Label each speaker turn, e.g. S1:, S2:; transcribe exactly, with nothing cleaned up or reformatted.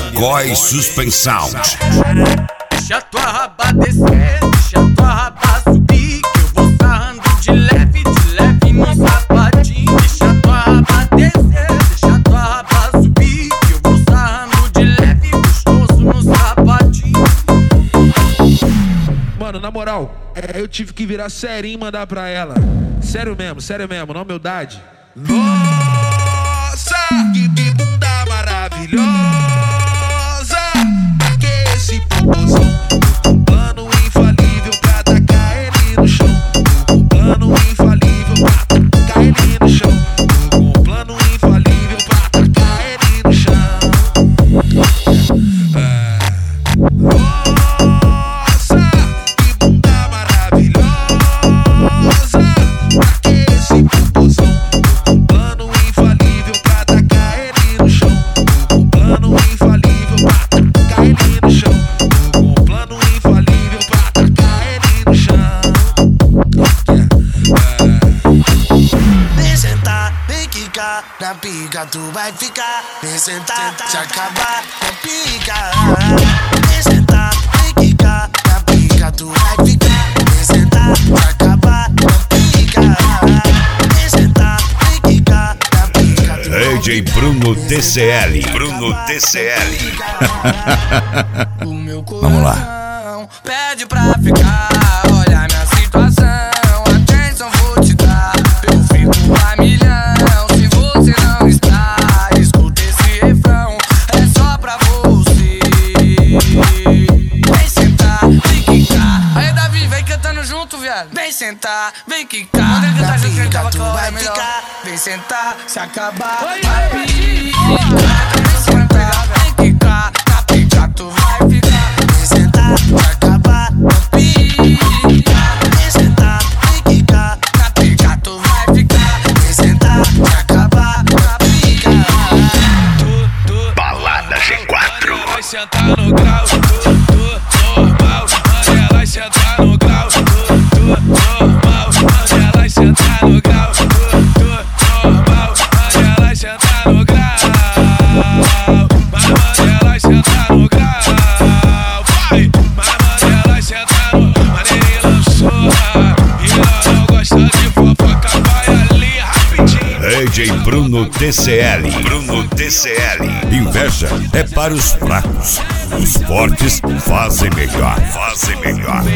S1: Góis Suspensão.
S2: Deixa tua raba descer, deixa tua raba subir, que eu vou sarrando de leve, de leve no sapatinho. Deixa tua raba descer, deixa tua raba subir, que eu vou sarrando de leve, gostoso no sapatinho.
S3: Mano, na moral, eu tive que virar serinho e mandar pra ela. Sério mesmo, sério mesmo, na humildade. Nossa, que, que bunda maravilhosa. Que esse popozão. Um plano infalível pra tacar ele no chão. Um plano infalível pra tacar ele no chão. Um plano infalível pra tacar ele no chão. É. Nossa, que bunda maravilhosa. Que esse popozão. Um plano infalível pra tacar ele no chão. Um plano infalível pra tacar ele no chão. Um plano infalível pra tacar ele no chão.
S4: Vem sentar, vem quicar, na pica tu vai ficar. Vem sentar, se acabar, na pica. Vem sentar, vem quicar, na pica tu vai ficar. Vem sentar, se acabar, na pica. Vem sentar, vem quicar, na pica tu vai
S1: D J Bruno T C L. Bruno T C L.
S2: O meu
S1: Vamos lá.
S2: coração pede pra ficar. Olha a minha situação, atenção vou te dar. Eu fico a milhão se você não está. Escuta esse refrão, é só pra você. Vem sentar, vem quicar. Aí Davi, vem cantando junto, viado. Vem sentar, vem quicar. Quando ele cantar junto, ele tava com a melhor. Vem sentar, se acabar, vai picar. Vem sentar, vem quicar. Na pica tu vai ficar.
S4: Vem sentar, se acabar, na pica. Vem sentar, vem quicar,
S2: Na pica tu vai ficar.
S4: vem sentar, se acabar, na pica.
S1: Balada G quatro.
S3: Vai sentar no grau, tu, tu, normal. Manda ela sentar no grau, tu, tu, normal. Manda ela sentar no grau, tu, tu, normal. Manda ela sentar no grau. Vai, manda ela sentar no grau. Vai, mas manda ela sentar no. Maneirinha lançou, e não gosta de fofoca, vai ali rapidinho.
S1: D J Bruno T C L. Bruno T C L. Inveja é para os fracos. Os fortes fazem melhor. Fazem melhor.